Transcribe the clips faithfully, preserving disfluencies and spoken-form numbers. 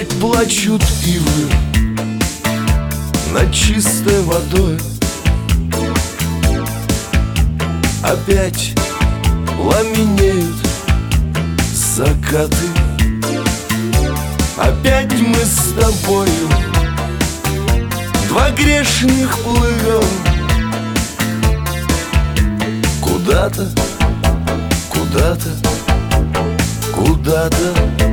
Опять плачут ивы над чистой водой, опять пламенеют закаты. Опять мы с тобою, два грешных, плывем куда-то, куда-то, куда-то.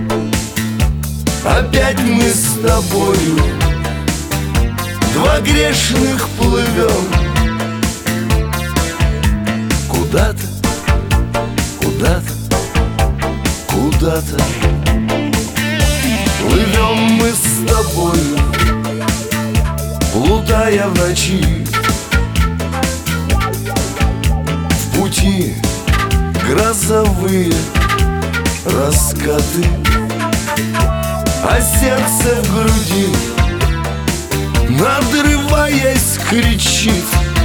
Опять мы с тобою, два грешных, плывем куда-то, куда-то, куда-то. Плывем мы с тобою, плутая в ночи, в пути грозовые раскаты. А сердце в груди, надрываясь, кричит: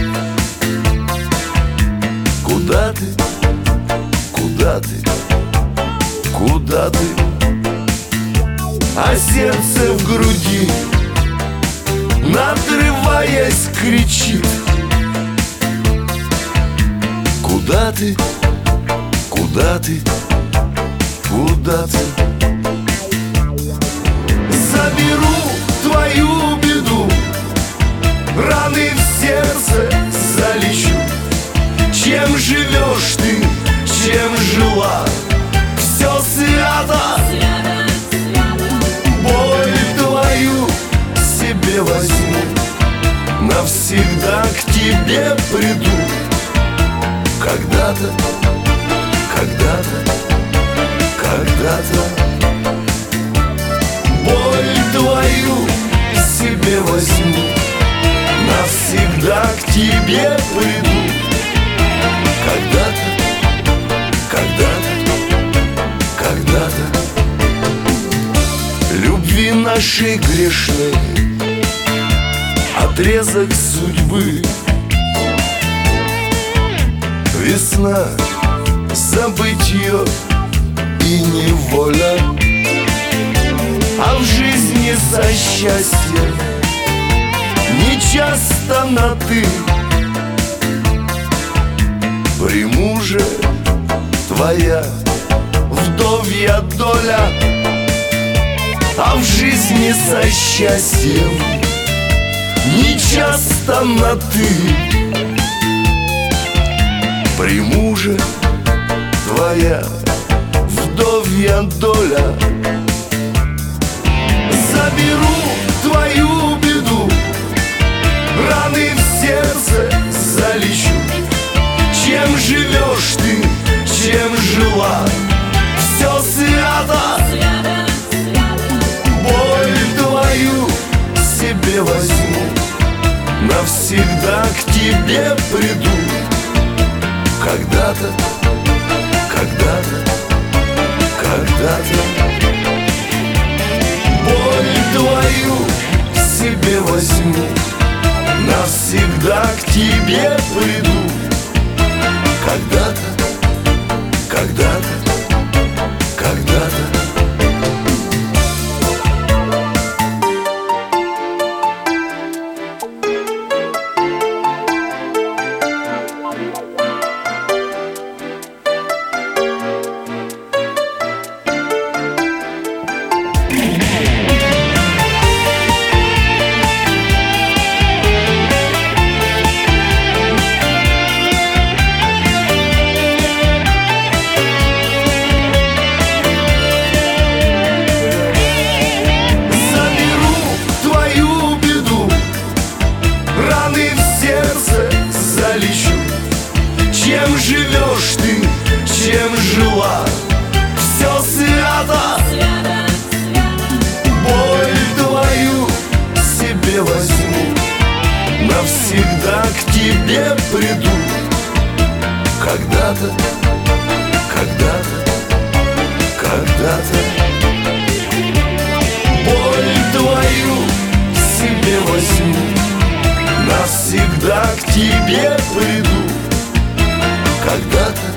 куда ты, куда ты, куда ты? А сердце в груди, надрываясь, кричит: куда ты, куда ты, куда ты? Заберу твою беду, раны в сердце залечу. Чем живешь ты, чем жила, все свято. Боль твою себе возьму, навсегда к тебе приду. Когда-то, когда-то, когда-то. Боль твою себе возьму, навсегда к тебе приду. Когда-то, когда-то, когда-то. Любви нашей грешной отрезок судьбы. Весна, забытье и неволя. А в жизни за счастье не часто на ты. Приму же твоя вдовья доля. А в жизни за счастьем не часто на ты. Приму же твоя вдовья доля. Заберу твою беду, раны в сердце залечу. Чем живешь ты, чем жила, все свято. Боль твою себе возьму, навсегда к тебе приду. Когда-то, когда-то, когда-то. Боль твою себе возьму, навсегда к тебе приду. Когда-то, когда-то, когда-то. Чем живешь ты, чем жила, все свято. Боль твою себе возьму, навсегда к тебе приду. Когда-то, когда-то, когда-то. Боль твою себе возьму, навсегда к тебе приду. Когда-то,